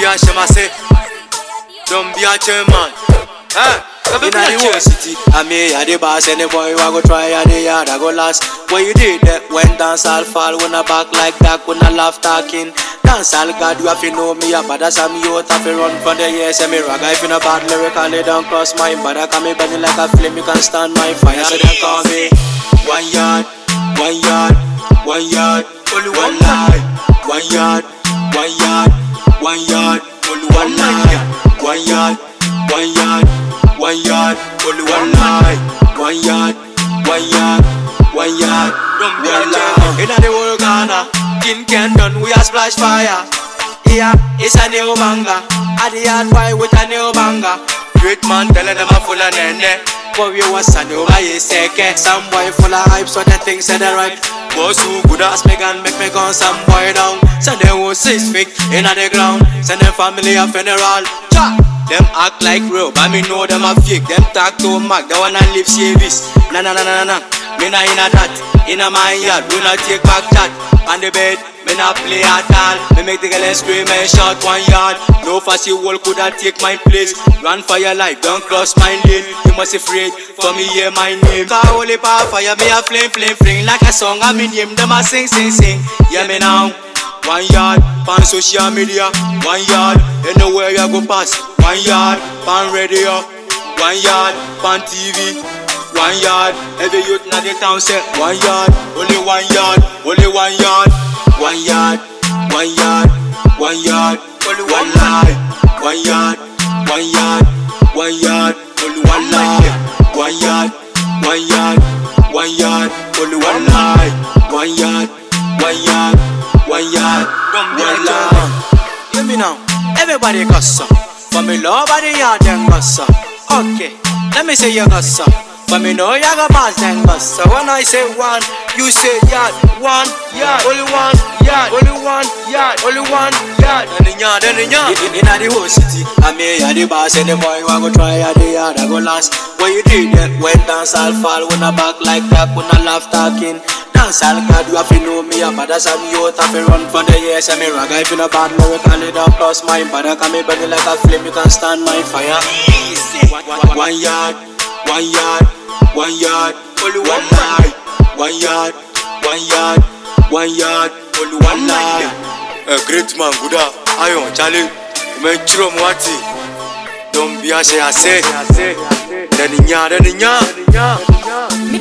a shemase. Don't be a chairman. In the whole city, I mean, I the boss. Any boy who go try and the yard, I go last. What you did that when dance all fall, when I back like that, when I laugh talking. Dance all God, you have to know me, but that's how me out have to run from the years. And me rag, if in a bad lyrically don't cross mine, but I come me burning like a flame, you can stand my fire. So they call me 1 yard, 1 yard, 1 yard, only one lie. 1 yard, 1 yard, 1 yard, only one lie. 1 yard, 1 yard, 1 yard, only one lie. 1 yard, 1 yard, 1 yard, don't be a lie. In the whole Ghana, King Kendon, we a splash fire. Yeah, it's a new banger. At the hard boy with a new banger. Great man telling them I'm full of nene. But we was a new guy, some boy full of hype, so they think say they right. Boss who good ass me gun make me gun some boy down. Send them who 6 feet in the ground. Send them family a funeral. Cha! Them act like real, but me know them a fake. Them talk too much, they wanna live service. Nah. Me nah inna that. Inna my yard, we not take back chat. On the bed, me not play at all. Me make the girl scream and shout 1 yard. No fussy wall coulda take my place. Run for your life, don't cross my lane. You must afraid for me hear my name. Cause holy power fire, me a flame like a song. I mean name them a sing. Hear me now. 1 yard, pan social media. 1 yard, anywhere you go past. 1 yard, pan radio. 1 yard, pan TV. 1 yard, every youth in the town say 1 yard, only 1 yard, only 1 yard. 1 yard, 1 yard, 1 yard, only one lie. 1 yard, 1 yard, 1 yard, only one lie. 1 yard, 1 yard, 1 yard, only one lie. 1 yard, 1 yard, 1 yard, don't be a lie. Hear me now, everybody got some. For me love the yard them got some. Okay, let me say you got some. But me know you got pass them got some. So when I say 1, you say yard. 1 yard, only 1 yard, only 1 yard, only 1 yard. And the yard. In the whole city, I mean you the boss. Any boy who go try at the yard, I go last. What you did that when dance all fall, when I back like that, when I laugh talking. Dance all God, you have to know me, but that's how me out have to run from the years. And me rag, if in a bad lyrically don't cross mine, but I come me burning like a flame, you can stand my fire. 1 yard, 1 yard, 1 yard, only one lie. 1 yard, 1 yard, 1 yard, only one lie. A great man, Buddha, Ayon, Charlie, me chiro mwati. Don't be a say. Deninya.